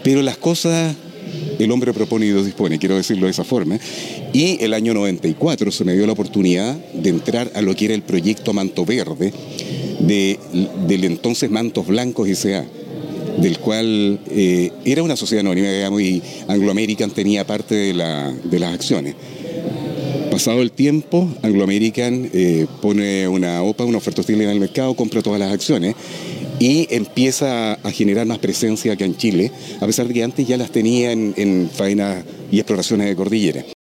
Pero las cosas, el hombre propone y Dios dispone, quiero decirlo de esa forma. Y el año 94 se me dio la oportunidad de entrar a lo que era el proyecto Manto Verde del entonces Mantos Blancos S.A., del cual era una sociedad anónima, digamos, y Anglo American tenía parte de las acciones. Pasado el tiempo, Anglo American pone una OPA, una oferta hostil en el mercado, compra todas las acciones y empieza a generar más presencia acá en Chile, a pesar de que antes ya las tenía en faenas y exploraciones de cordillera.